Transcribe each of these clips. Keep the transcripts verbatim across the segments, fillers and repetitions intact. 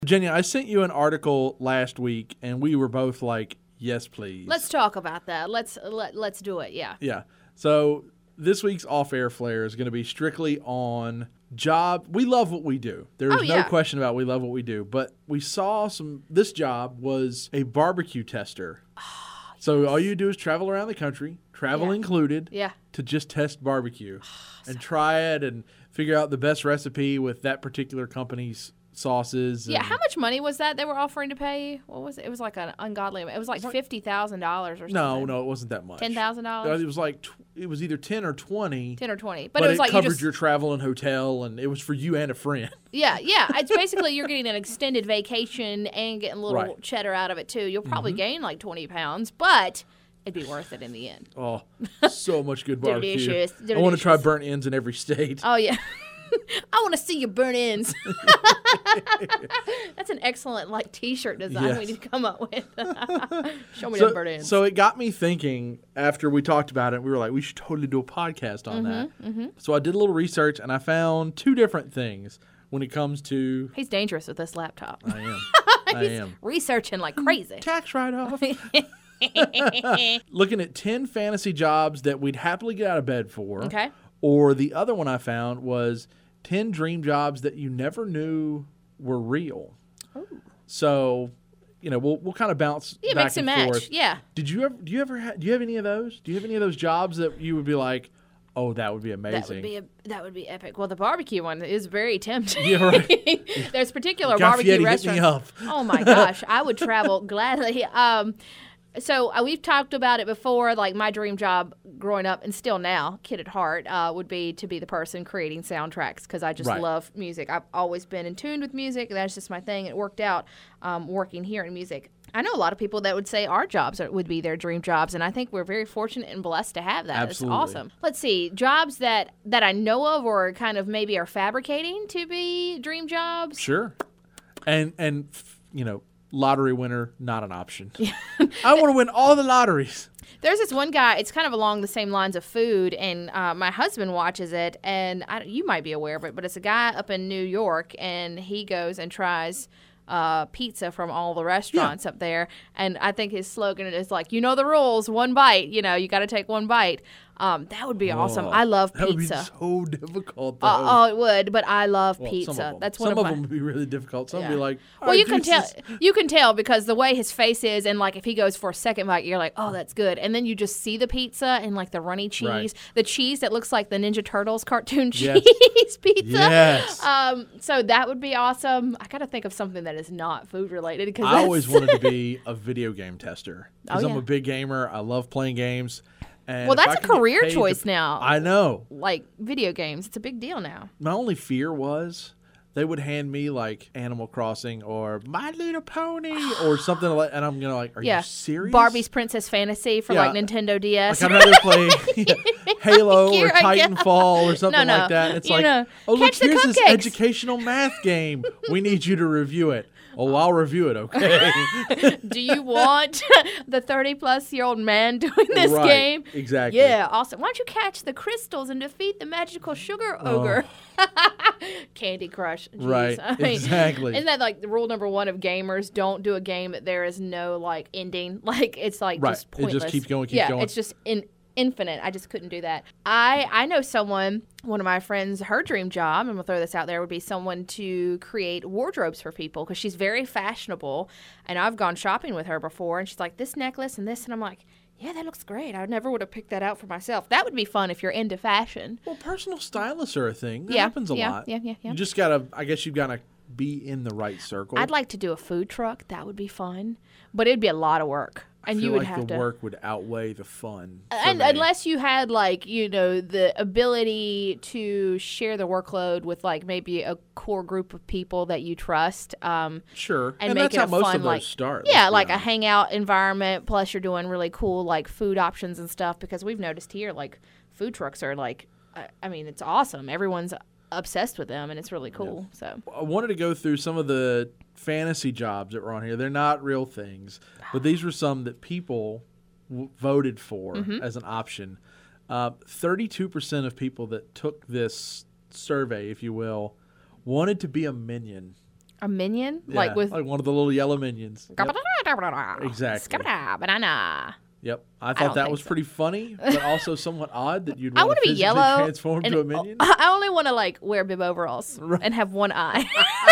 Virginia, I sent you an article last week, and we were both like, yes, please. Let's talk about that. Let's let, let's do it, yeah. Yeah. So this week's Off-Air Flare is going to be strictly on job. We love what we do. There's Oh, no yeah. question about we love what we do. But we saw some, this job was a barbecue tester. Oh, So all you do is travel around the country, travel Yeah. included, Yeah. to just test barbecue and try it and figure out the best recipe with that particular company's sauces. Yeah, and- how much money was that they were offering to pay you? What was it? It was like an ungodly amount. It was like fifty thousand dollars or something. No, no, it wasn't that much. ten thousand Uh, dollars? It was like, tw- it was either ten or twenty. ten or twenty. But, But, it was like you covered just... your travel and hotel, and it was for you and a friend. Yeah, yeah. It's basically you're getting an extended vacation and getting a little Right. Mm-hmm. cheddar out of it, too. You'll probably gain like twenty pounds, but it'd be worth it in the end. Oh, so much good barbecue. Delicious, I want to try delicious. burnt ends in every state. Oh, yeah. I want to see your burnt ends. That's an excellent like T-shirt design Yes. we need to come up with. Show me So, the burnt ends. so it got me thinking after we talked about it, we were like, we should totally do a podcast on that. Mm-hmm, So I did a little research, and I found two different things when it comes to... He's dangerous with this laptop. I am. I He's am. researching like crazy. Tax write-off. Looking at ten fantasy jobs that we'd happily get out of bed for. Okay. Or the other one I found was ten dream jobs that you never knew were real. So, you know, we'll we'll kind of bounce Yeah, back mix and and match. forth. Yeah. Did you ever? Do you ever? Ha- do you have any of those? Do you have any of those jobs that you would be like, oh, that would be amazing? That would be a, that would be epic. Well, the barbecue one is very tempting. Yeah, right. There's particular Gaffieri, barbecue hit me restaurants. up. Oh my gosh, I would travel gladly. Um, so uh, we've talked about it before. Like my dream job growing up and still now, kid at heart, uh, would be to be the person creating soundtracks because I just Right. love music. I've always been in tune with music. That's just my thing. It worked out um, working here in music. I know a lot of people that would say our jobs are, would be their dream jobs, and I think we're very fortunate and blessed to have that. Absolutely. It's awesome. Let's see, jobs that, that I know of or kind of maybe are fabricating to be dream jobs. Sure. And and f- you know, lottery winner not an option. I want to win all the lotteries. There's this one guy, it's kind of along the same lines of food, and uh, my husband watches it, and I, you might be aware of it, but it's a guy up in New York, and he goes and tries uh, pizza from all the restaurants up there, and I think his slogan is like, you know the rules, one bite, you know, you got to take one bite. Um, that would be awesome. Oh, I love that pizza. That would be so difficult, though. Uh, oh, it would, but I love Well, pizza. Some of them. That's some one of, of my. them would be really difficult. Some would be Yeah. like, Well, "All you right, can tell. Jesus." You can tell because the way his face is, and like if he goes for a second bite, you're like, "Oh, that's good." And then you just see the pizza and like the runny cheese, Right. the cheese that looks like the Ninja Turtles cartoon Yes. cheese pizza. Yes. Um. So that would be awesome. I got to think of something that is not food related because I always wanted to be a video game tester because Oh, I'm yeah. a big gamer. I love playing games. And Well, if I that's a can get career paid to- choice now. I know. like video games. It's a big deal now. My only fear was they would hand me like Animal Crossing or My Little Pony or something like, and I'm gonna like, are Yeah. you serious? Barbie's Princess Fantasy for Yeah. like Nintendo D S. Like I'd rather play yeah, Halo or Here I go. Titanfall or something No, no. like that. It's You like, know, oh look, catch the here's this cupcakes. educational math game. We need you to review it. Oh, I'll review it, okay? Do you want the thirty plus year old man doing this Right, game? exactly. Yeah, awesome. Why don't you catch the crystals and defeat the magical sugar ogre? Candy Crush. Jeez. Right, I mean, exactly. Isn't that like the rule number one of gamers? Don't do a game that there is no like ending. Like it's like Right. just It just pointless. keeps going, keeps yeah, going. it's just in. Infinite. I just couldn't do that. I I know someone, one of my friends, her dream job, and we'll throw this out there, would be someone to create wardrobes for people because she's very fashionable. And I've gone shopping with her before, and she's like, this necklace and this. And I'm like, yeah, that looks great. I never would have picked that out for myself. That would be fun if you're into fashion. Well, personal stylists are a thing. That Yeah, happens a yeah, lot. yeah, yeah, yeah. You just gotta, I guess you've gotta be in the right circle. I'd like to do a food truck. That would be fun. But it'd be a lot of work. I And feel you would like have the to. work would outweigh the fun. for And me. unless you had like, you know, the ability to share the workload with like maybe a core group of people that you trust, um, Sure. and, And make that's it how a most fun of those like start, yeah, let's be like a honest. hangout environment. Plus, you're doing really cool like food options and stuff because we've noticed here like food trucks are like, I, I mean, it's awesome. Everyone's obsessed with them, and it's really cool. So I wanted to go through some of the fantasy jobs that were on here. They're not real things, but these were some that people w- voted for Mm-hmm. as an option. Uh, thirty-two percent of people that took this survey, if you will, wanted to be a minion. A minion? Yeah, like with. like one of the little yellow minions. Yep. Exactly. Banana. Yep. I don't thought that think was so. pretty funny, but also somewhat odd that you'd I want want to to be physically yellow. transform and- to a minion. I only want to like wear bib overalls and have one eye.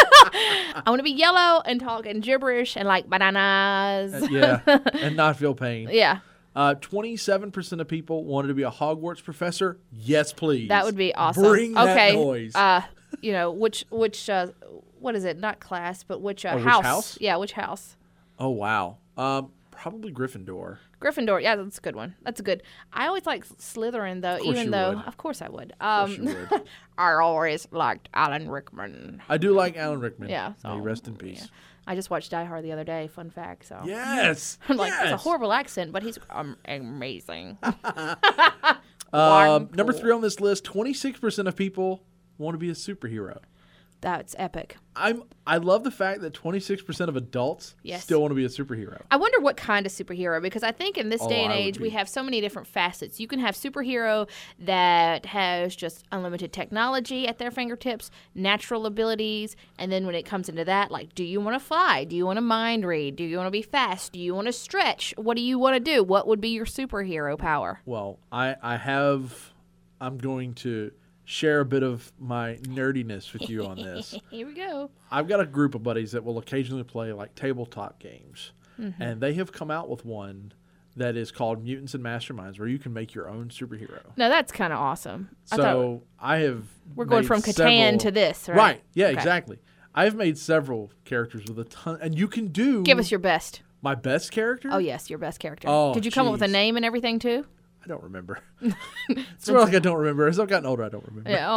I want to be yellow and talk in gibberish and like bananas. Yeah, and not feel pain. Yeah, Uh, twenty-seven percent of people wanted to be a Hogwarts professor. Yes, please. that would be awesome. Bring that okay. noise. Uh, you know which which uh, what is it? Not class, but which uh, Oh, which house? house? Yeah, which house? Oh, wow. Um, probably Gryffindor. Gryffindor. Yeah, that's a good one. That's a good. I always like Slytherin though, course even you though would. of course I would. course Um, you would. I always liked Alan Rickman. I do like Alan Rickman. Yeah, May so, he rest in peace. yeah. I just watched Die Hard the other day. Fun fact. So Yes. I'm like, it's a yes. horrible accent, but he's um, amazing. Uh, Wonderful. number three on this list, twenty-six percent of people want to be a superhero. That's epic. I'm. I love the fact that twenty-six percent of adults Yes. still want to be a superhero. I wonder what kind of superhero, because I think in this Oh, day and I would age, we be. have so many different facets. You can have superhero that has just unlimited technology at their fingertips, natural abilities, and then when it comes into that, like, do you want to fly? Do you want to mind read? Do you want to be fast? Do you want to stretch? What do you want to do? What would be your superhero power? Well, I. I have. I'm going to share a bit of my nerdiness with you on this. Here we go. I've got a group of buddies that will occasionally play like tabletop games, Mm-hmm. and they have come out with one that is called Mutants and Masterminds, where you can make your own superhero. No, that's kind of awesome. I thought So I have. we're going made from Catan several- to this, right? Right. Yeah. Okay. Exactly. I've made several characters with a ton, and you can do. Give us your best. my best character. Oh, yes, your best character. Oh, Did you come up with a jeez. name and everything, too? I don't remember. It's more like I don't remember. As I've gotten older, I don't remember. Yeah.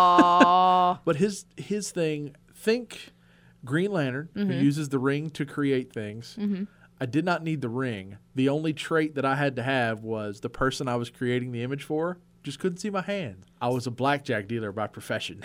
Aww. But his his thing. Think Green Lantern, Mm-hmm. who uses the ring to create things. Mm-hmm. I did not need the ring. The only trait that I had to have was the person I was creating the image for just couldn't see my hand. I was a blackjack dealer by profession.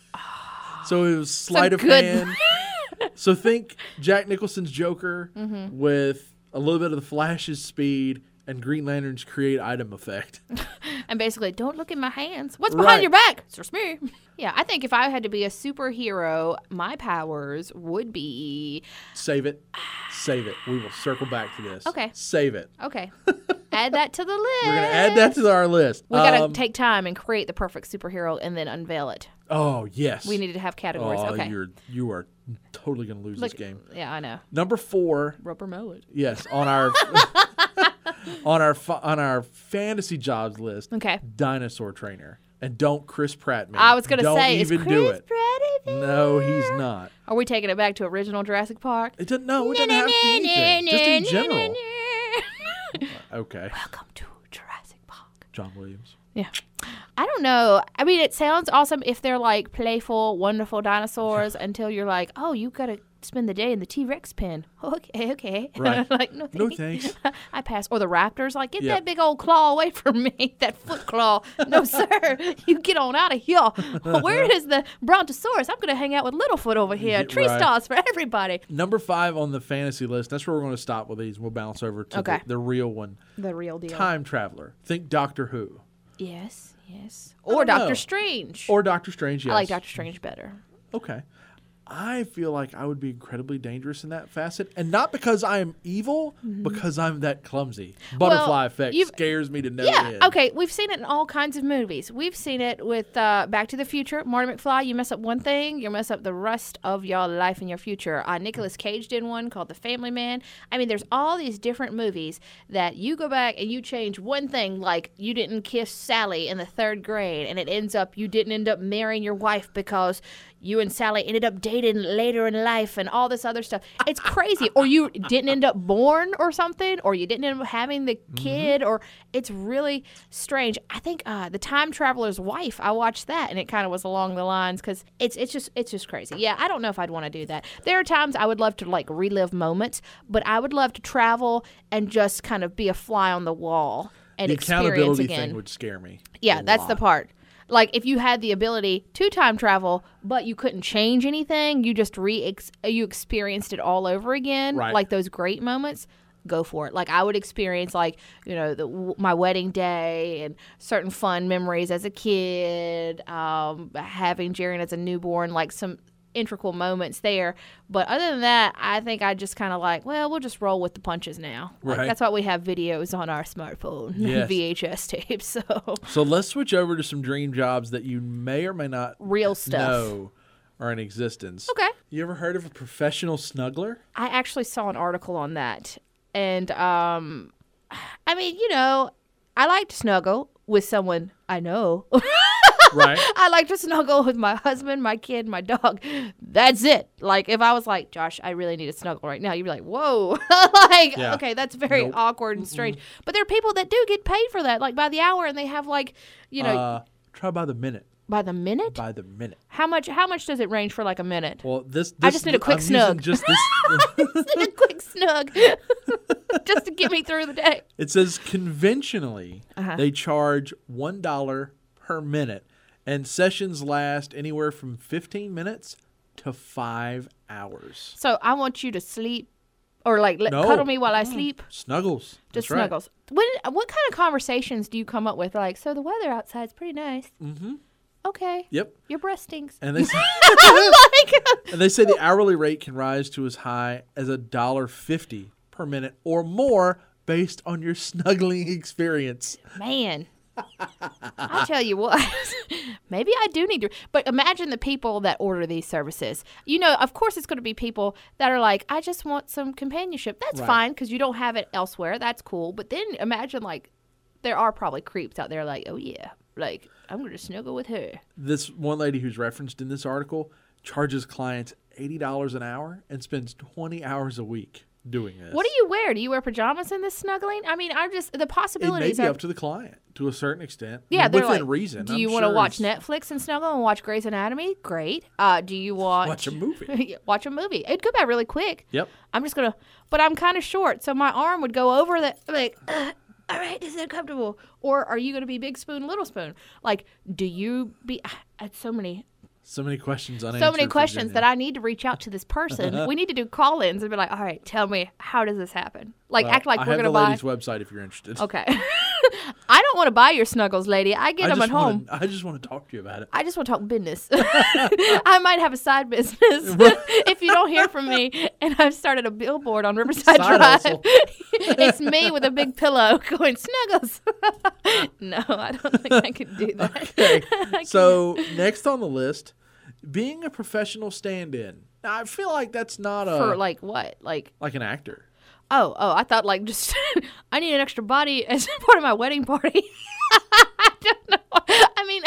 So it was sleight of good- hand. So think Jack Nicholson's Joker Mm-hmm. with a little bit of the Flash's speed and Green Lantern's create item effect. And basically, don't look at my hands. What's Right. behind your back? It's just me. Yeah, I think if I had to be a superhero, my powers would be Save it. Save it. We will circle back to this. Okay. Save it. okay. Add that to the list. We're going to add that to our list. We gotta Um, take time and create the perfect superhero and then unveil it. Oh, yes. We needed to have categories. Oh, okay. you're you are totally going to lose Look- this game. Yeah, I know. Number four, Rubber mullet. yes, on our on our fa- on our fantasy jobs list, Okay. dinosaur trainer. And don't Chris Pratt me. I was gonna Don't say, even is do Chris it. Pratt in No, there? he's not. Are we taking it back to original Jurassic Park? It doesn't. No, it doesn't have to be anything. Just in general. Okay, Welcome to Jurassic Park. John Williams. Yeah. I don't know. I mean, it sounds awesome if they're like playful, wonderful dinosaurs until you're like, oh, you got to spend the day in the T Rex pen. Okay, okay. Right. Like, no, No thanks. thanks. I pass. Or the raptors, like, get Yeah. that big old claw away from me, that foot claw. No, sir. You get on out of here. Where is the Brontosaurus? I'm going to hang out with Littlefoot over here. Yeah, Tree right. stars for everybody. Number five on the fantasy list. That's where we're going to stop with these. We'll bounce over to Okay. the, the real one. The real deal. Time traveler. Think Doctor Who Yes, yes. I Or don't know. Doctor Strange. or Doctor Strange. Yes. I like Doctor Strange better. Okay. I feel like I would be incredibly dangerous in that facet, and not because I am evil, because I'm that clumsy. Butterfly effect you've- scares me to no Yeah, end. okay. We've seen it in all kinds of movies. We've seen it with uh, Back to the Future. Marty McFly, you mess up one thing, you mess up the rest of your life and your future. Uh, Nicolas Cage did one called The Family Man. I mean, there's all these different movies that you go back and you change one thing, like you didn't kiss Sally in the third grade, and it ends up you didn't end up marrying your wife because you and Sally ended up dating later in life and all this other stuff. It's crazy. Or you didn't end up born or something, or you didn't end up having the kid, or it's really strange. I think uh, The Time Traveler's Wife, I watched that, and it kind of was along the lines because it's it's just it's just crazy. Yeah, I don't know if I'd want to do that. There are times I would love to like relive moments, but I would love to travel and just kind of be a fly on the wall and The experience accountability again. thing would scare me. Yeah, a that's the lot. part. Like if you had the ability to time travel, but you couldn't change anything, you just re you experienced it all over again, Right. like those great moments. Go for it. Like I would experience, like you know, the, my wedding day and certain fun memories as a kid, um, having Jaren as a newborn, like some integral moments there. But other than that, I think I just kind of like, well, we'll just roll with the punches now. Like, Right. That's why we have videos on our smartphone, Yes. V H S tapes. So So let's switch over to some dream jobs that you may or may not real stuff. know are in existence. Okay. You ever heard of a professional snuggler? I actually saw an article on that. And, um, I mean, you know, I like to snuggle with someone I know. Right. I like to snuggle with my husband, my kid, my dog. That's it. Like, if I was like, Josh, I really need a snuggle right now, you'd be like, whoa. Like, Yeah. okay, that's very Nope. awkward and strange. But there are people that do get paid for that, like by the hour, and they have like, you know, Uh, try by the minute. by the minute. By the minute. How much? How much does it range for like a minute? Well, this, this I just need a quick I'm snug. using Just this. a quick snug, just to get me through the day. It says conventionally Uh-huh. they charge one dollar per minute, and sessions last anywhere from fifteen minutes to five hours. So I want you to sleep, or like let, No. cuddle me while I sleep. Snuggles. Just That's right. snuggles. What what kind of conversations do you come up with? Like, so the weather outside's pretty nice. Mm-hmm. Okay. Yep. Your breast stinks. And they say, like, and they say the hourly rate can rise to as high as a dollar fifty per minute or more based on your snuggling experience. man, I tell you what, maybe I do need to. But imagine the people that order these services. You know, of course, it's going to be people that are like, I just want some companionship. That's Right. fine because you don't have it elsewhere. That's cool. But then imagine like there are probably creeps out there like, oh yeah, like I'm going to snuggle with her. This one lady who's referenced in this article charges clients eighty dollars an hour and spends twenty hours a week doing this. What do you wear? Do you wear pajamas in this snuggling? I mean, I'm just the It may possibilities be are. up to the client to a certain extent. I Yeah, mean, they're within like, reason. do I'm you want to sure watch it's- Netflix and snuggle and watch Grey's Anatomy? Great. Uh, do you watch Watch a movie. watch a movie? It'd go by really quick. Yep. I'm just gonna, but I'm kind of short, so my arm would go over the like. Uh, all right, is it comfortable? Or are you gonna be big spoon, little spoon? Like, do you be? I had so many, So many questions unanswered. so many questions that I need to reach out to this person. We need to do call-ins and be like, all right, tell me, how does this happen? Like, Well, act like I we're have gonna the buy. lady's website if you're interested. Okay. I don't want to buy your snuggles, lady. I get I them just at home. wanna, I just want to talk to you about it. I just want to talk business. I might have a side business if you don't hear from me. And I've started a billboard on Riverside Side Drive. hustle. It's me with a big pillow going snuggles. No, I don't think I could do that. Okay. I So next on the list, being a professional stand-in. Now, I feel like that's not a For like what? Like like an actor. oh oh, I thought like just I need an extra body as part of my wedding party. I don't know. I mean.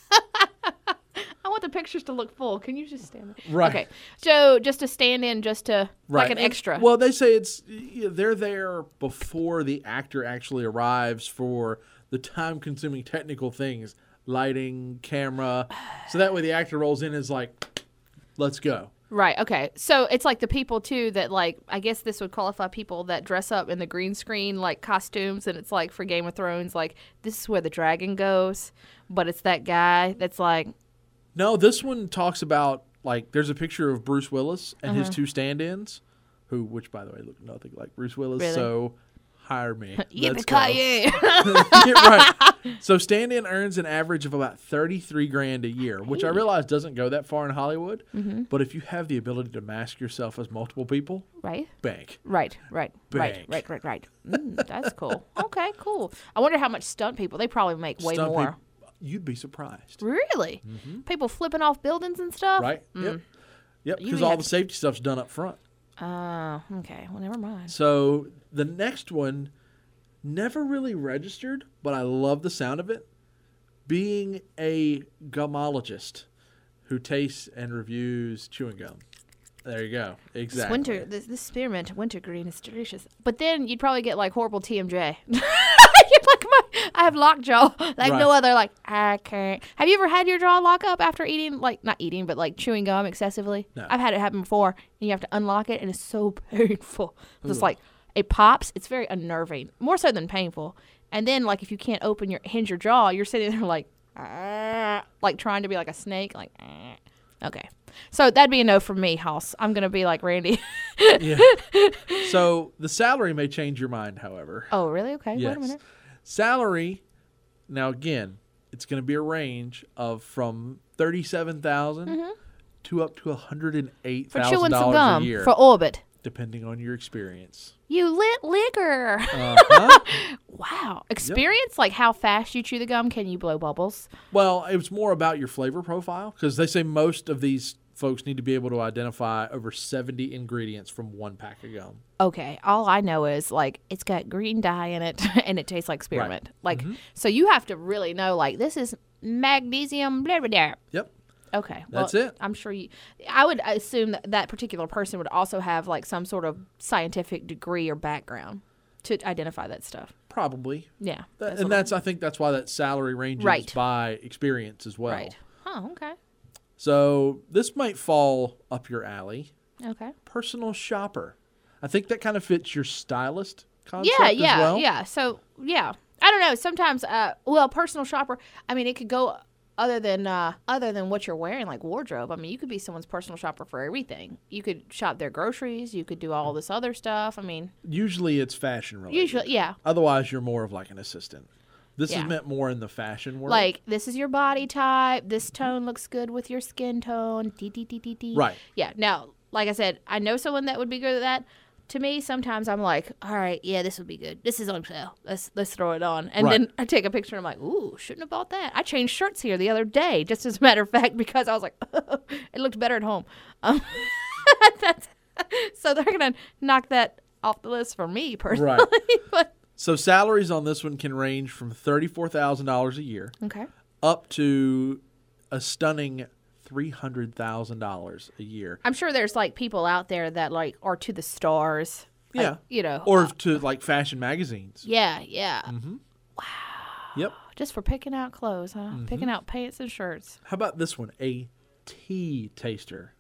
I want the pictures to look full. Can you just stand there? Right. Okay. So just to stand in, just to Right. like an And- extra. well, they say it's yeah, they're there before the actor actually arrives for the time-consuming technical things, lighting, camera. So that way the actor rolls in and is like, let's go. Right. Okay. So it's like the people too that like I guess this would qualify people that dress up in the green screen like costumes, and it's like for Game of Thrones, like this is where the dragon goes, but it's that guy that's like No, this one talks about, like, there's a picture of Bruce Willis and Uh-huh. his two stand-ins, who, which, by the way, look nothing like Bruce Willis, Really? so hire me. Let's go. yippee-ki-yay. Yeah, right. So stand-in earns an average of about thirty-three grand a year, which I realize doesn't go that far in Hollywood, Mm-hmm. but if you have the ability to mask yourself as multiple people, Right. bank. Right, right, right, Bank. right, right, right. Mm, that's cool. Okay, cool. I wonder how much stunt people. They probably make way Stunt more. peop- you'd be surprised, Really? People flipping off buildings and stuff. right? Yep. Yep, You because may all have the to- safety stuff's done up front. Oh, okay. Well, never mind. So the next one, never really registered, but I love the sound of it. Being a gumologist who tastes and reviews chewing gum. There you go. This Exactly. winter, this, this spearmint wintergreen is delicious. But then you'd probably get like horrible T M J. You'd like my, I have lockjaw like no Right. other. Like I can't. Have you ever had your jaw lock up after eating, like not eating, but like chewing gum excessively? No. I've had it happen before, and you have to unlock it, and it's so painful. It's Ugh. like it pops. It's very unnerving, more so than painful. And then like if you can't open your hinge your jaw, you're sitting there like, ah, like trying to be like a snake, like. Ah. Okay. So that'd be a no from me, House. I'm going to be like Randy. Yeah. So the salary may change your mind, however. Oh, really? Okay. Yes. Wait a minute. Salary, now again, it's going to be a range of from thirty-seven thousand Mm-hmm. to up to one hundred eight For thousand chewing some dollars gum a year, for orbit. depending on your experience. You lit liquor. Uh-huh. Wow. Experience, like how fast you chew the gum. Can you blow bubbles? Well, it was more about your flavor profile because they say most of these folks need to be able to identify over seventy ingredients from one pack of gum. Okay. All I know is like it's got green dye in it and it tastes like spearmint. Right. Like, Mm-hmm. so you have to really know, like, this is magnesium, blah, blah, blah. Yep. Okay. That's well, it. I'm sure you, I would assume that that particular person would also have like some sort of scientific degree or background to identify that stuff. Probably. Yeah. That, that's and what- that's, I think that's why that salary ranges Right. by experience as well. Right. Oh, okay. So this might fall up your alley. Okay. Personal shopper. I think that kind of fits your stylist concept Yeah, as yeah, well. yeah. So, yeah. I don't know. Sometimes, uh, well, personal shopper, I mean, it could go other than uh, other than what you're wearing, like wardrobe. I mean, you could be someone's personal shopper for everything. You could shop their groceries. You could do all this other stuff. I mean, Usually it's fashion related. usually, yeah. Otherwise, you're more of like an assistant. This Yeah. is meant more in the fashion world. Like, this is your body type. This tone looks good with your skin tone. Dee, dee, dee, dee, dee. Right. Yeah. Now, like I said, I know someone that would be good at that. To me, sometimes I'm like, all right, yeah, this would be good. This is on sale. Let's let's throw it on. And Right. then I take a picture and I'm like, ooh, shouldn't have bought that. I changed shirts here the other day, just as a matter of fact, because I was like, it looked better at home. Um, that's, so they're going to knock that off the list for me personally. Right. but, So salaries on this one can range from thirty-four thousand dollars a year okay. up to a stunning three hundred thousand dollars a year. I'm sure there's like people out there that like are to the stars. Like, Yeah. you know. Or uh, to like fashion magazines. yeah, yeah. Yep. Just for picking out clothes, huh? Mm-hmm. Picking out pants and shirts. How about this one? A tea taster.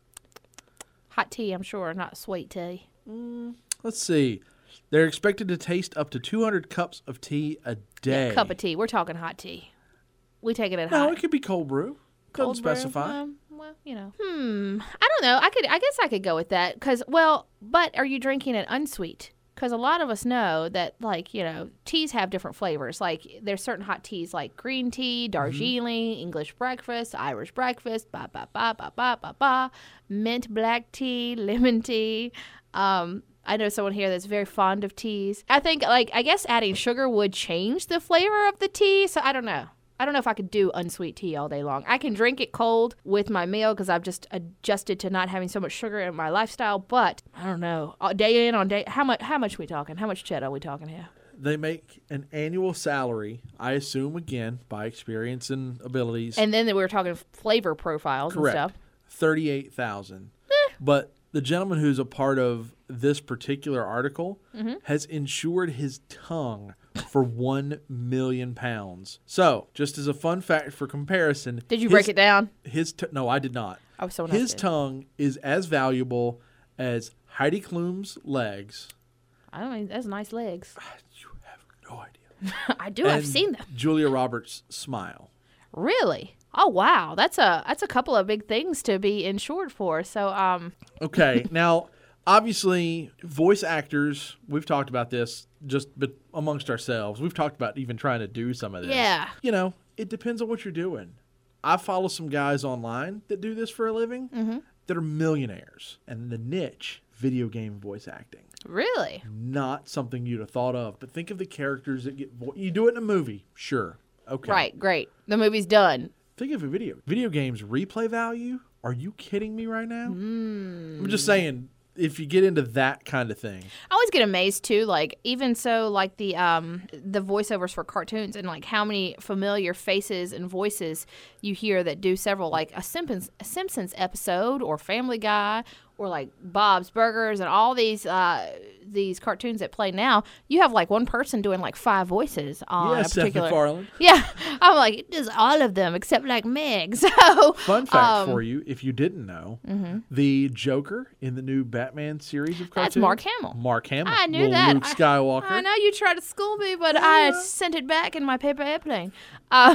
Hot tea, I'm sure, not sweet tea. Let's see. They're expected to taste up to two hundred cups of tea a day. Yeah, cup of tea. We're talking hot tea. We take it at No, hot. it could be cold brew. Cold Doesn't brew, specify. um, well, you know. Hmm. I don't know. I could. I guess I could go with that. Because, well, but are you drinking it unsweet? Because a lot of us know that, like, you know, teas have different flavors. Like, there's certain hot teas like green tea, Darjeeling, Mm-hmm. English breakfast, Irish breakfast, ba ba ba ba ba ba ba, mint black tea, lemon tea. Um, I know someone here that's very fond of teas. I think, like, I guess adding sugar would change the flavor of the tea. So I don't know. I don't know if I could do unsweet tea all day long. I can drink it cold with my meal because I've just adjusted to not having so much sugar in my lifestyle. But I don't know. Uh, Day in on day, how much? How much we talking? How much cheddar are we talking here? They make an annual salary, I assume, again, by experience and abilities. And then we were talking flavor profiles Correct. and stuff. thirty-eight thousand dollars. But the gentleman who's a part of this particular article Mm-hmm. has insured his tongue for one million pounds. So, just as a fun fact for comparison. Did you his- break it down? His t- No, I did not. Oh, someone else His did. tongue is as valuable as Heidi Klum's legs. I don't mean that's nice legs. You have no idea. I do. I've And seen them. Julia Roberts' smile. Really? Oh wow, that's a that's a couple of big things to be insured for. So um, Okay, now obviously, voice actors. We've talked about this just but amongst ourselves. We've talked about even trying to do some of this. Yeah. You know, it depends on what you're doing. I follow some guys online that do this for a living Mm-hmm. that are millionaires, and the niche video game voice acting. really? Not something you'd have thought of, but think of the characters that get. Vo- you do it in a movie, sure, okay. Right. Great. The movie's done. Think of a video. Video games replay value? Are you kidding me right now? Mm. I'm just saying, if you get into that kind of thing. I always get amazed too, like even so, like the um the voiceovers for cartoons and like how many familiar faces and voices you hear that do several, like a Simpsons a Simpsons episode or Family Guy or like Bob's Burgers and all these uh these cartoons that play now. You have like one person doing like five voices on Yeah, a Seth particular. MacFarlane. Yeah, I'm like it does all of them except like Meg. So Fun fact um, for you, if you didn't know, the Joker in the new Batman series of cartoons. That's Mark Hamill. Mark Hamill. I knew Little that. Luke I- Skywalker. I know you tried to school me, but I sent it back in my paper airplane. Uh,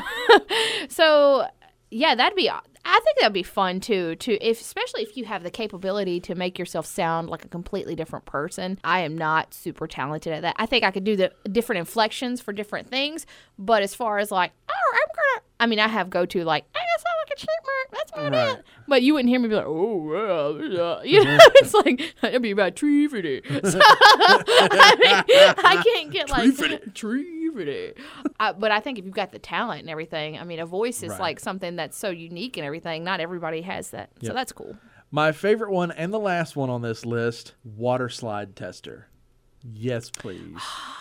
so, yeah, that'd be. I think that'd be fun too. To if, especially if you have the capability to make yourself sound like a completely different person. I am not super talented at that. I think I could do the different inflections for different things, but as far as like, oh, I'm gonna. I mean, I have go-to, like, I guess I like a check mark. That's about Right. it. But you wouldn't hear me be like, oh, well, yeah. You know, it's like, that'd be about tree fitty. So, I mean, I can't get like, tree fitty. Uh, but I think if you've got the talent and everything, I mean, a voice is Right. like something that's so unique and everything. Not everybody has that. So Yep. that's cool. My favorite one and the last one on this list, water slide tester. Yes, please.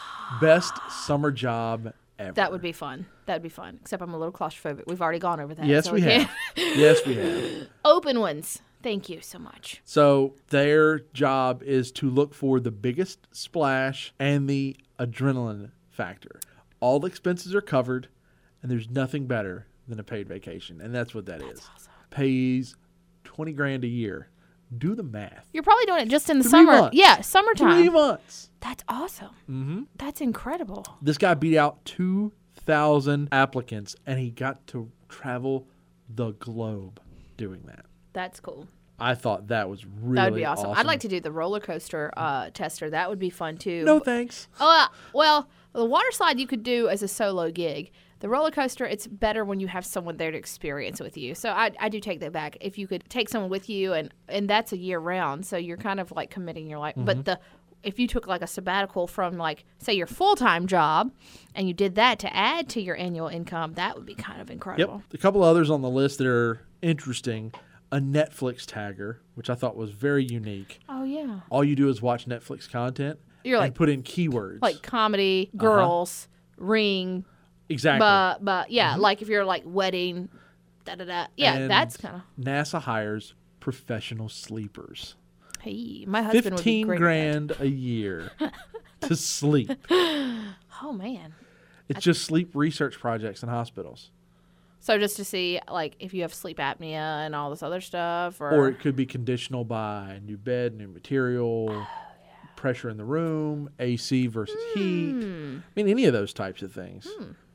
Best summer job ever. That would be fun. That would be fun. Except I'm a little claustrophobic. We've already gone over that. Yes, so we can't- have. Yes, we have. Open ones. Thank you so much. So their job is to look for the biggest splash and the adrenaline factor. All expenses are covered, and there's nothing better than a paid vacation, and that's what that is. Awesome. Pays twenty grand a year. Do the math. You're probably doing it just in the Three summer. months. Yeah, summertime. Three months. That's awesome. Mm-hmm. That's incredible. This guy beat out two thousand applicants, and he got to travel the globe doing that. That's cool. I thought that was really That would be awesome. awesome. I'd like to do the roller coaster uh, tester. That would be fun too. No thanks. Uh, well, the water slide you could do as a solo gig. The roller coaster, it's better when you have someone there to experience with you. So I, I do take that back. If you could take someone with you, and, and that's a year round, so you're kind of like committing your life. Mm-hmm. But the if you took like a sabbatical from like say your full time job, and you did that to add to your annual income, that would be kind of Yep. incredible. A couple others on the list that are interesting. A Netflix tagger, which I thought was very unique. Oh yeah, All you do is watch Netflix content You're and like- put in keywords. like comedy, girls, ring, exactly. but but yeah, like if you're like wedding, da da da. Yeah, And that's kind of. NASA hires professional sleepers. Hey, my husband would be Fifteen great. at grand a year to sleep. that. Oh man. It's just sleep research projects in hospitals. So just to see, like, if you have sleep apnea and all this other stuff, or, Or it could be conditional by new bed, new material, Oh, pressure in the room, A C versus heat. Hmm. I mean, any of those types of things.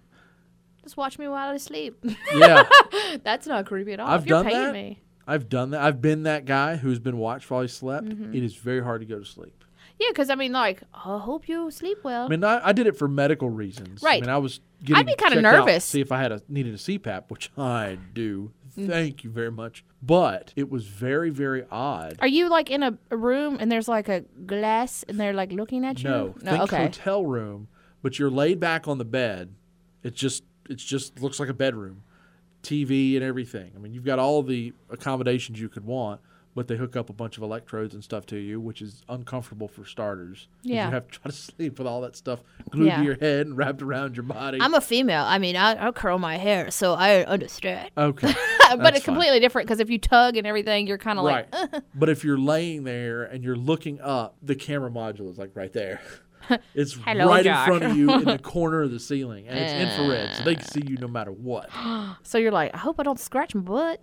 just watch me while I sleep. Yeah, That's not creepy at all. I've if you're done paying that. me. I've done that. I've been that guy who's been watched while he slept. Mm-hmm. It is very hard to go to sleep. Yeah, because I mean, like, I hope you sleep well. I mean, I, I did it for medical reasons. Right. I mean, I was getting be kinda checked out to nervous. see if I had a needed a C PAP, which I do. Mm. Thank you very much. But it was very, very odd. Are you like in a, a room and there's like a glass and they're like looking at you? No, No. think Okay. hotel room, but you're laid back on the bed. It just it just looks like a bedroom, T V and everything. I mean, you've got all the accommodations you could want, but they hook up a bunch of electrodes and stuff to you, which is uncomfortable for starters. 'Cause Yeah. you have to try to sleep with all that stuff glued Yeah. to your head and wrapped around your body. I'm a female. I mean, I, I curl my hair, so I understand. okay, but that's it's fine. completely different because if you tug and everything, you're kind of right. like, But if you're laying there and you're looking up, the camera module is like right there. It's Hello, right Josh. in front of you in the corner of the ceiling, and it's infrared, so they Uh. can see you no matter what. so you're like, I hope I don't scratch my butt,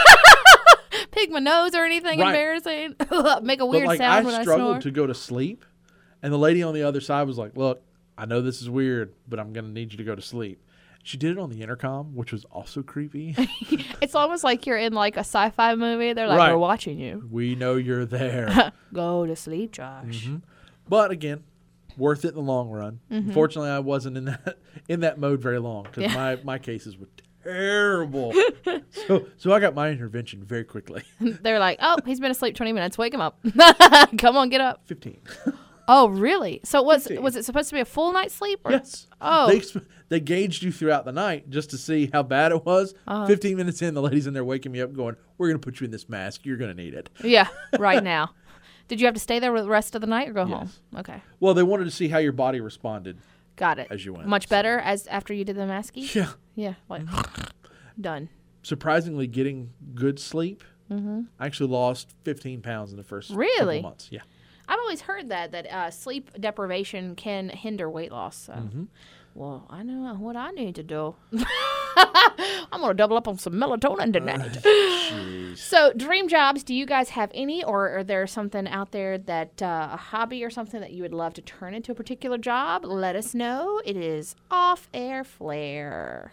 pick my nose or anything Right. embarrassing, make a But weird like sound I when I struggled snore. to go to sleep, and the lady on the other side was like, "Look, I know this is weird, but I'm gonna need you to go to sleep." She did it on the intercom, which was also creepy. It's almost like you're in like a sci-fi movie. They're like, Right. we're watching you. We know you're there, Go to sleep, Josh. but again, worth it in the long run. Mm-hmm. Unfortunately, I wasn't in that in that mode very long because Yeah. my my cases were terrible. so so I got my intervention very quickly. They're like, oh, he's been asleep twenty minutes. Wake him up. Come on, get up. Fifteen. Oh, really? So was fifteen. was it supposed to be a full night's sleep? Or? Yes. Oh. They, ex- they gauged you throughout the night just to see how bad it was. Uh-huh. Fifteen minutes in, the lady's in there waking me up, going, "We're gonna put you in this mask. You're gonna need it." Yeah, right now. Did you have to stay there the rest of the night or go home? Yes. Okay, Well, they wanted to see how your body responded got it. as you went. Much better as after you did the masky? Yeah. Yeah, like done. Surprisingly, getting good sleep. Mm-hmm. I actually lost fifteen pounds in the first Really? couple months. Yeah. I've always heard that that uh, sleep deprivation can hinder weight loss. So. Mm-hmm. Well, I know what I need to do. I'm gonna double up on some melatonin tonight. Jeez. So, dream jobs. Do you guys have any, or are there something out there that uh, a hobby or something that you would love to turn into a particular job? Let us know. It is Off Air Flair.